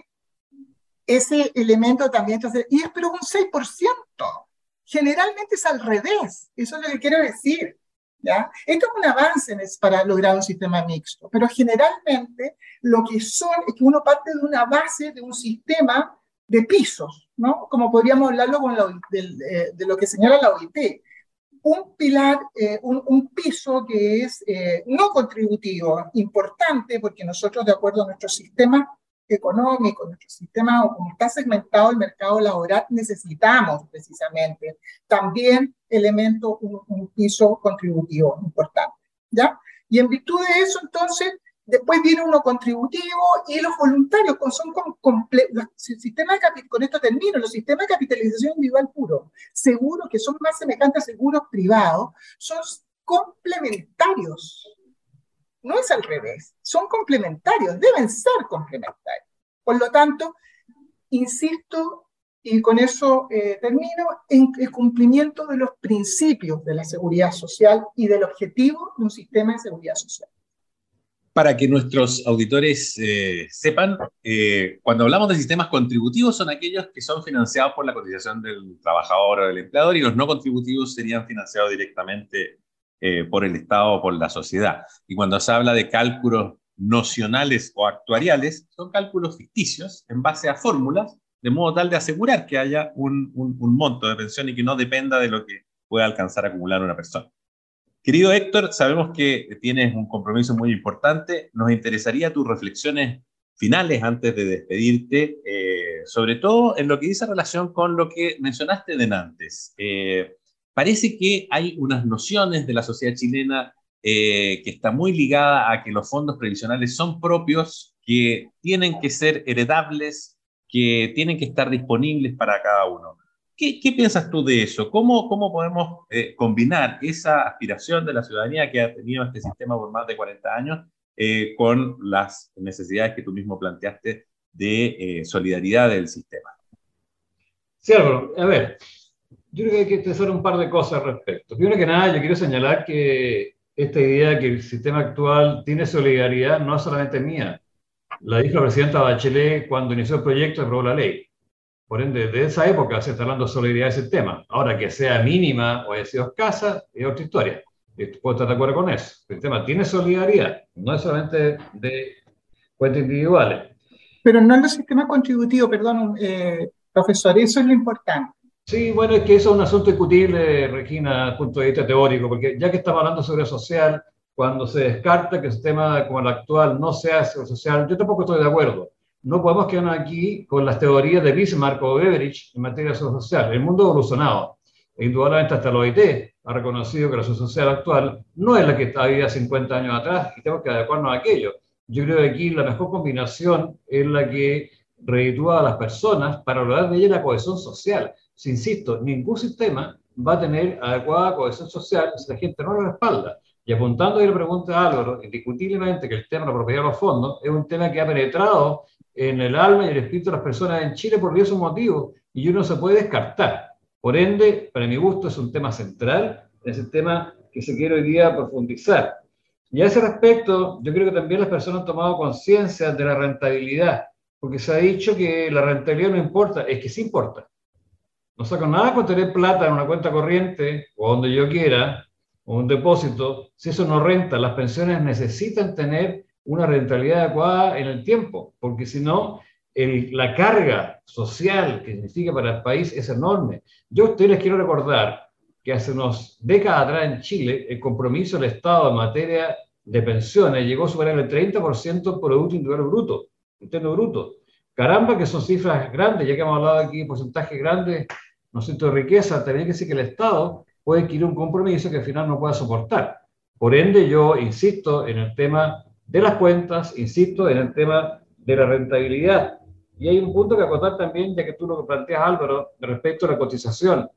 ese elemento también, entonces, y es pero un seis por ciento. Generalmente es al revés, eso es lo que quiero decir. ¿Ya? Esto es un avance para lograr un sistema mixto, pero generalmente lo que son es que uno parte de una base, de un sistema de pisos, ¿no? Como podríamos hablarlo con la, de, de, de lo que señala la O I T. Un pilar, eh, un, un piso que es eh, no contributivo, importante, porque nosotros, de acuerdo a nuestro sistema económico, nuestro sistema, o como está segmentado el mercado laboral, necesitamos precisamente también elemento, un, un piso contributivo importante, ¿ya? Y en virtud de eso, entonces, después viene uno contributivo y los voluntarios, son los sistemas de, con esto termino, los sistemas de capitalización individual puro, seguros que son más semejantes a seguros privados, son complementarios. No es al revés, son complementarios, deben ser complementarios. Por lo tanto, insisto, y con eso eh, termino, en el cumplimiento de los principios de la seguridad social y del objetivo de un sistema de seguridad social. Para que nuestros auditores eh, sepan, eh, cuando hablamos de sistemas contributivos son aquellos que son financiados por la cotización del trabajador o del empleador, y los no contributivos serían financiados directamente eh, por el Estado o por la sociedad. Y cuando se habla de cálculos nocionales o actuariales, son cálculos ficticios en base a fórmulas, de modo tal de asegurar que haya un, un, un monto de pensión y que no dependa de lo que pueda alcanzar a acumular una persona. Querido Héctor, sabemos que tienes un compromiso muy importante. Nos interesaría tus reflexiones finales antes de despedirte, eh, sobre todo en lo que dice relación con lo que mencionaste de antes. Eh, parece que hay unas nociones de la sociedad chilena eh, que está muy ligada a que los fondos previsionales son propios, que tienen que ser heredables, que tienen que estar disponibles para cada uno. ¿Qué, ¿Qué piensas tú de eso? ¿Cómo, cómo podemos eh, combinar esa aspiración de la ciudadanía que ha tenido este sistema por más de cuarenta años eh, con las necesidades que tú mismo planteaste de eh, solidaridad del sistema? Sí, Álvaro, a ver, yo creo que hay que expresar un par de cosas al respecto. Primero que nada, yo quiero señalar que esta idea de que el sistema actual tiene solidaridad no es solamente mía. La dijo la presidenta Bachelet cuando inició el proyecto y aprobó la ley. Por ende, desde esa época se está hablando de solidaridad del sistema. Ahora, que sea mínima o haya sido escasa, es otra historia. Puedo estar de acuerdo con eso. El sistema tiene solidaridad, no es solamente de cuentas individuales. Pero no en los sistemas contributivos, perdón, eh, profesor, eso es lo importante. Sí, bueno, es que eso es un asunto discutible, Regina, desde el punto de vista teórico, porque ya que estamos hablando de seguridad social, cuando se descarta que el sistema como el actual no sea seguridad social, yo tampoco estoy de acuerdo. No podemos quedarnos aquí con las teorías de Bismarck o Beveridge en materia de seguridad social. El mundo ha evolucionado. E indudablemente hasta la O I T ha reconocido que la seguridad social actual no es la que había cincuenta años atrás y tenemos que adecuarnos a aquello. Yo creo que aquí la mejor combinación es la que reditúa a las personas para lograr de ella la cohesión social. Si insisto, ningún sistema va a tener adecuada cohesión social si la gente no lo respalda. Y apuntando a la pregunta de Álvaro, indiscutiblemente que el tema de la propiedad de los fondos es un tema que ha penetrado en el alma y el espíritu de las personas en Chile por diversos motivos, y uno se puede descartar. Por ende, para mi gusto, es un tema central, es el tema que se quiere hoy día profundizar. Y a ese respecto, yo creo que también las personas han tomado conciencia de la rentabilidad, porque se ha dicho que la rentabilidad no importa, es que sí importa. No saco nada con tener plata en una cuenta corriente, o donde yo quiera, o un depósito, si eso no renta. Las pensiones necesitan tener una rentabilidad adecuada en el tiempo, porque si no, el, la carga social que significa para el país es enorme. Yo a ustedes les quiero recordar que hace unas décadas atrás en Chile, el compromiso del Estado en materia de pensiones llegó a superar el treinta por ciento del Producto Individual Bruto, interno bruto. Caramba, que son cifras grandes, ya que hemos hablado aquí de porcentajes grandes, no sé, de riqueza, también hay que decir que el Estado puede adquirir un compromiso que al final no pueda soportar. Por ende, yo insisto en el tema de las cuentas, insisto en el tema de la rentabilidad. Y hay un punto que acotar también, ya que tú lo planteas, Álvaro, respecto a la cotización.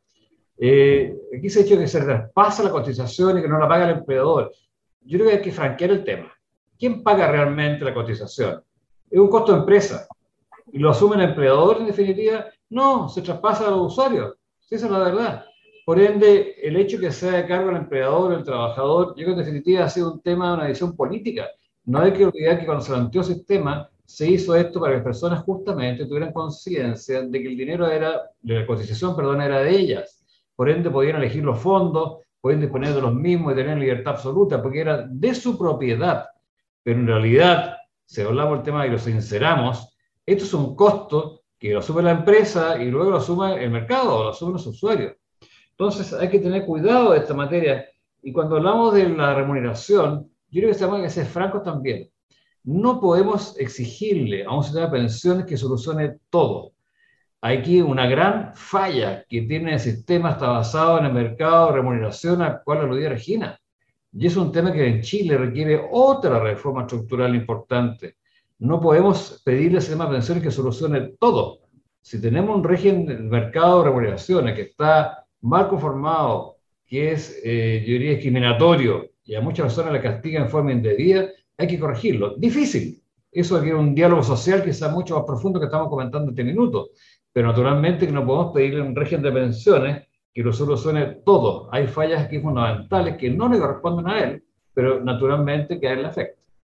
Eh, aquí se ha dicho que se traspasa la cotización y que no la paga el empleador. Yo creo que hay que franquear el tema. ¿Quién paga realmente la cotización? ¿Es un costo de empresa? ¿Y lo asume el empleador en definitiva? No, se traspasa a los usuarios. Sí, esa es la verdad. Por ende, el hecho que sea de cargo el empleador o el trabajador, yo creo que en definitiva ha sido un tema de una decisión política. No hay que olvidar que cuando se planteó el sistema, se hizo esto para que las personas justamente tuvieran conciencia de que el dinero era, de la cotización, perdón, era de ellas. Por ende, podían elegir los fondos, podían disponer de los mismos y tener libertad absoluta, porque era de su propiedad. Pero en realidad, si hablamos del tema y lo sinceramos, esto es un costo que lo asume la empresa y luego lo asume el mercado o lo asumen los usuarios. Entonces, hay que tener cuidado de esta materia. Y cuando hablamos de la remuneración, yo creo que tenemos que ser francos también. No podemos exigirle a un sistema de pensiones que solucione todo. Hay aquí una gran falla que tiene el sistema, está basado en el mercado de remuneración al cual aludía Regina. Y es un tema que en Chile requiere otra reforma estructural importante. No podemos pedirle al sistema de pensiones que solucione todo. Si tenemos un régimen del mercado de remuneraciones que está mal conformado, que es, eh, yo diría, discriminatorio, y a muchas personas le castigan en forma indebida, hay que corregirlo. Difícil. Eso requiere un diálogo social quizá mucho más profundo que estamos comentando en este minuto. Pero naturalmente que no podemos pedirle un régimen de pensiones que lo solucione todo. Hay fallas aquí fundamentales que no le corresponden a él, pero naturalmente que a él le afecta.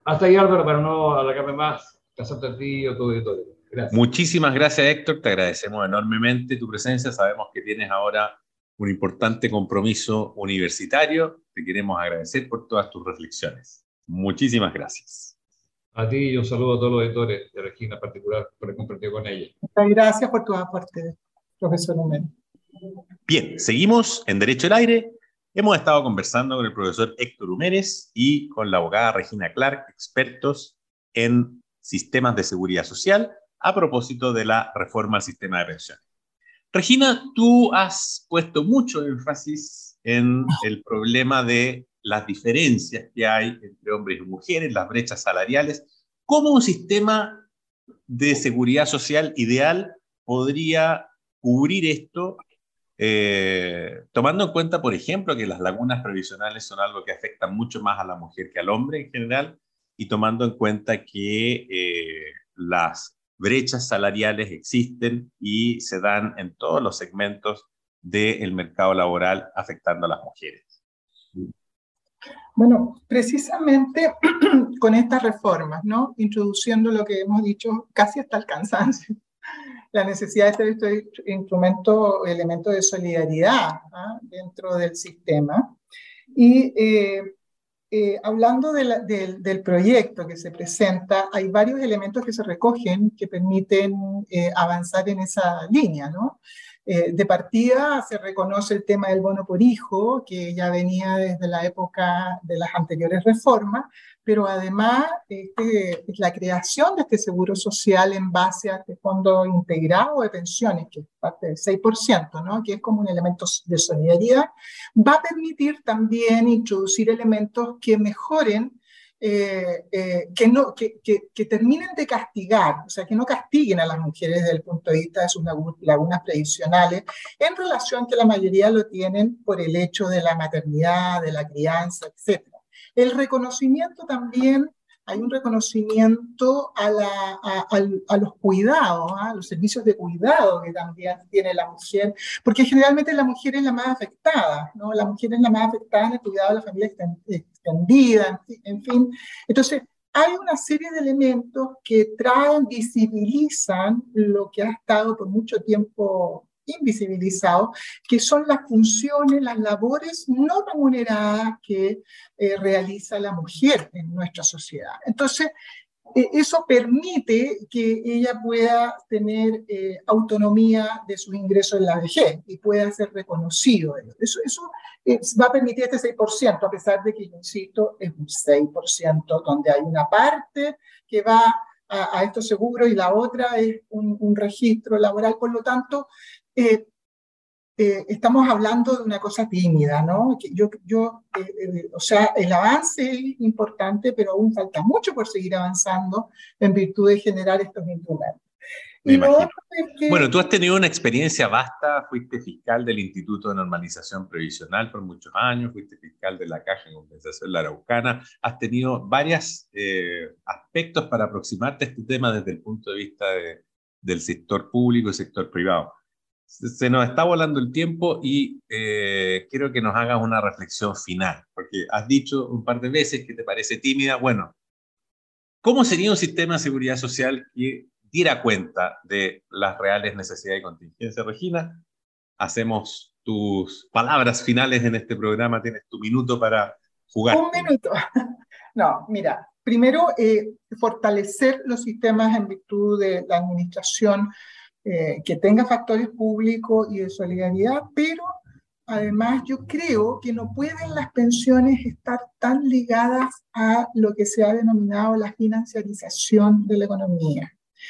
Hasta ahí, Álvaro, para no alargarme más, casarte a ti o tu auditorio. Gracias. Muchísimas gracias, Héctor. Te agradecemos enormemente tu presencia. Sabemos que tienes ahora un importante compromiso universitario. Te queremos agradecer por todas tus reflexiones. Muchísimas gracias. A ti y un saludo a todos los auditores de Regina en particular por haber compartido con ella. Muchas gracias por tu aporte, profesor Humero. Bien, seguimos en Derecho al Aire. Hemos estado conversando con el profesor Héctor Humérez y con la abogada Regina Clark, expertos en sistemas de seguridad social, a propósito de la reforma al sistema de pensiones. Regina, tú has puesto mucho énfasis en el problema de las diferencias que hay entre hombres y mujeres, las brechas salariales. ¿Cómo un sistema de seguridad social ideal podría cubrir esto? Eh, tomando en cuenta, por ejemplo, que las lagunas previsionales son algo que afectan mucho más a la mujer que al hombre en general, y tomando en cuenta que eh, las brechas salariales existen y se dan en todos los segmentos del mercado laboral, afectando a las mujeres. Bueno, precisamente con estas reformas, ¿no? Introduciendo lo que hemos dicho casi hasta el cansancio, la necesidad de este instrumento, elemento de solidaridad, ¿ah? Dentro del sistema. Y eh, eh, hablando de la, de, del proyecto que se presenta, hay varios elementos que se recogen que permiten eh, avanzar en esa línea, ¿no? Eh, de partida se reconoce el tema del bono por hijo, que ya venía desde la época de las anteriores reformas, pero además este, la creación de este seguro social en base a este fondo integrado de pensiones, que es parte del seis por ciento, ¿no? Que es como un elemento de solidaridad, va a permitir también introducir elementos que mejoren, Eh, eh, que, no, que, que, que terminen de castigar, o sea, que no castiguen a las mujeres desde el punto de vista de sus lagunas previsionales, en relación que la mayoría lo tienen por el hecho de la maternidad, de la crianza, etcétera. El reconocimiento también, hay un reconocimiento a, la, a, a, a los cuidados, ¿eh? A los servicios de cuidado que también tiene la mujer, porque generalmente la mujer es la más afectada, ¿no? La mujer es la más afectada en el cuidado de la familia extendida, en fin. Entonces, hay una serie de elementos que traen, visibilizan lo que ha estado por mucho tiempo invisibilizado, que son las funciones, las labores no remuneradas que eh, realiza la mujer en nuestra sociedad. Entonces, eh, eso permite que ella pueda tener eh, autonomía de sus ingresos en la vejez y pueda ser reconocido. Eso, eso eh, va a permitir este seis por ciento, a pesar de que, yo insisto, es un seis por ciento donde hay una parte que va a, a estos seguros y la otra es un, un registro laboral. Por lo tanto, Eh, eh, estamos hablando de una cosa tímida, ¿no? Que yo, yo, eh, eh, o sea, el avance es importante, pero aún falta mucho por seguir avanzando en virtud de generar estos instrumentos. Me imagino. Es que, bueno, tú has tenido una experiencia vasta, fuiste fiscal del Instituto de Normalización Previsional por muchos años, fuiste fiscal de la Caja de Compensación La Araucana, has tenido varios eh, aspectos para aproximarte a este tema desde el punto de vista de, del sector público y sector privado. Se nos está volando el tiempo y eh, quiero que nos hagas una reflexión final, porque has dicho un par de veces que te parece tímida. Bueno, ¿cómo sería un sistema de seguridad social que diera cuenta de las reales necesidades y contingencias? Regina, hacemos tus palabras finales en este programa, tienes tu minuto para jugar. Un minuto. No, mira, primero eh, fortalecer los sistemas en virtud de la administración Eh, que tenga factores públicos y de solidaridad, pero además yo creo que no pueden las pensiones estar tan ligadas a lo que se ha denominado la financiarización de la economía.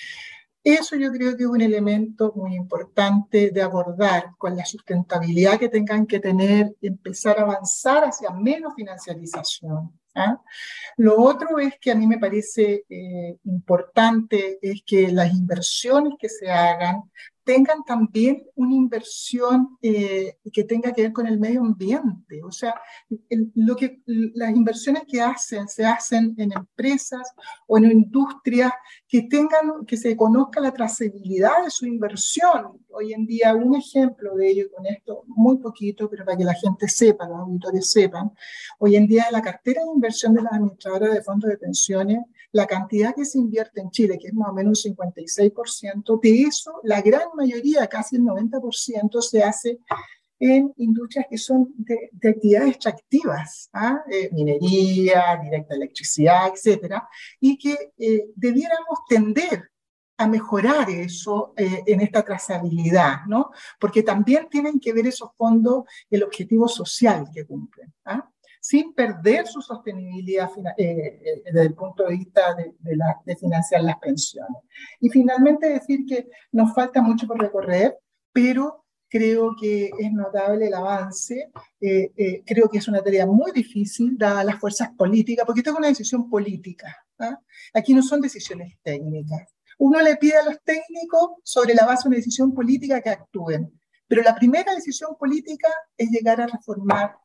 Eso yo creo que es un elemento muy importante de abordar con la sustentabilidad que tengan que tener, empezar a avanzar hacia menos financiarización. ¿Ah? Lo otro es que a mí me parece eh, importante es que las inversiones que se hagan tengan también una inversión eh, que tenga que ver con el medio ambiente. O sea, el, lo que, las inversiones que hacen, se hacen en empresas o en industrias que tengan, que se conozca la trazabilidad de su inversión. Hoy en día, un ejemplo de ello, con esto muy poquito, pero para que la gente sepa, los auditores sepan, hoy en día la cartera de inversión de las administradoras de fondos de pensiones, la cantidad que se invierte en Chile, que es más o menos un cincuenta y seis por ciento, de eso, la gran mayoría, casi el noventa por ciento, se hace en industrias que son de, de actividades extractivas, ¿ah? eh, minería, directa electricidad, etcétera, y que eh, debiéramos tender a mejorar eso eh, en esta trazabilidad, ¿no? Porque también tienen que ver esos fondos el objetivo social que cumplen, ¿ah? Sin perder su sostenibilidad eh, eh, desde el punto de vista de, de, la, de financiar las pensiones. Y finalmente decir que nos falta mucho por recorrer, pero creo que es notable el avance. Eh, eh, creo que es una tarea muy difícil, dadas las fuerzas políticas, porque esto es una decisión política, ¿ah? Aquí no son decisiones técnicas. Uno le pide a los técnicos, sobre la base de una decisión política, que actúen. Pero la primera decisión política es llegar a reformar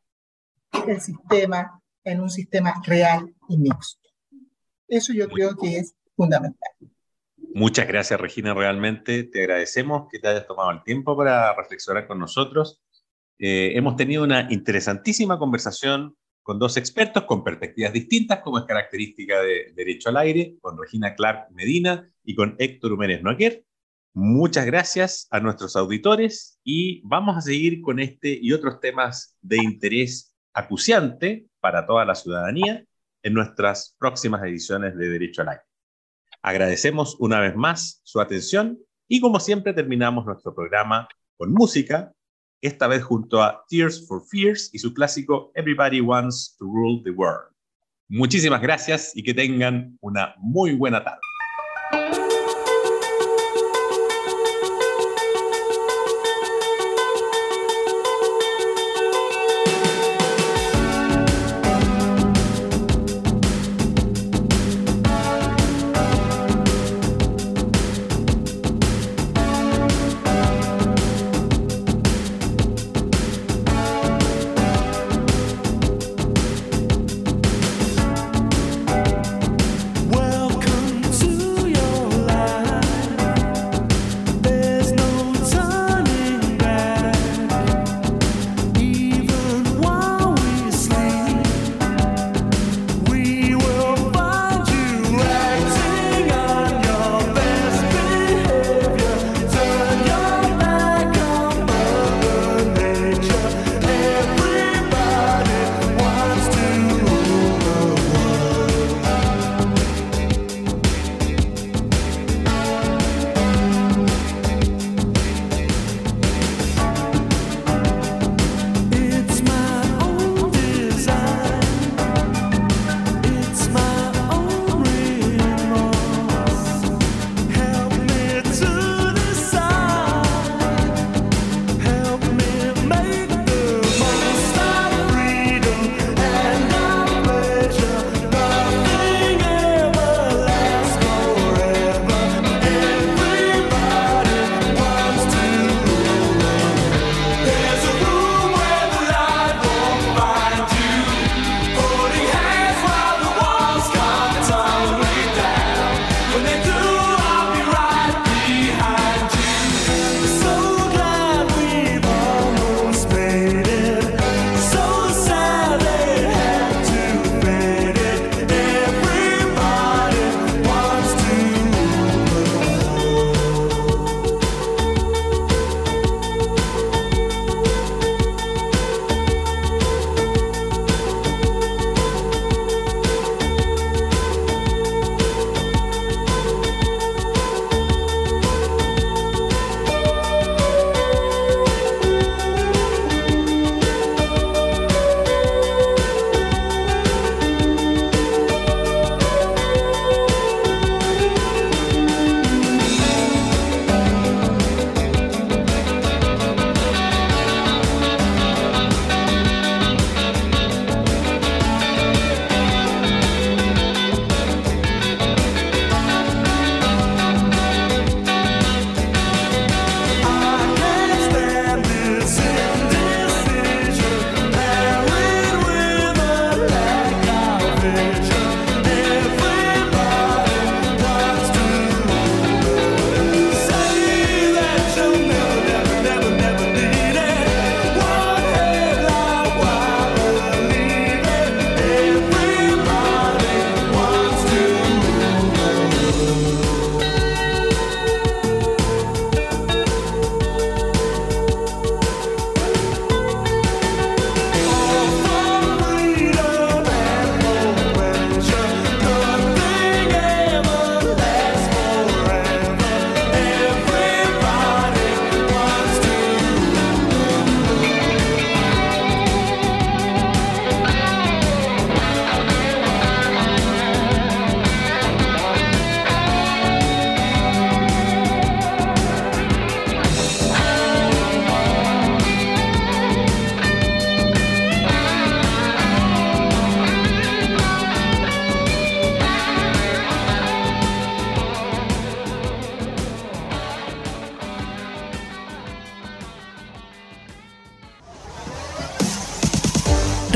el sistema en un sistema real y mixto. Eso yo creo que es fundamental. Muchas gracias, Regina. Realmente te agradecemos que te hayas tomado el tiempo para reflexionar con nosotros. Eh, hemos tenido una interesantísima conversación con dos expertos con perspectivas distintas, como es característica de Derecho al Aire, con Regina Clark Medina y con Héctor Humérez Noguer. Muchas gracias a nuestros auditores y vamos a seguir con este y otros temas de interés acuciante para toda la ciudadanía en nuestras próximas ediciones de Derecho al Aire. Agradecemos una vez más su atención y, como siempre, terminamos nuestro programa con música, esta vez junto a Tears for Fears y su clásico Everybody Wants to Rule the World. Muchísimas gracias y que tengan una muy buena tarde. Welcome to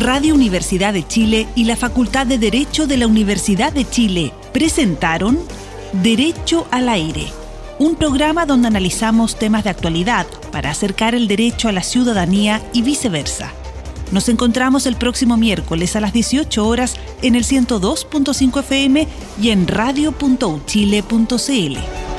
Radio Universidad de Chile y la Facultad de Derecho de la Universidad de Chile presentaron Derecho al Aire, un programa donde analizamos temas de actualidad para acercar el derecho a la ciudadanía y viceversa. Nos encontramos el próximo miércoles a las dieciocho horas en el ciento dos punto cinco F M y en radio punto u chile punto c l.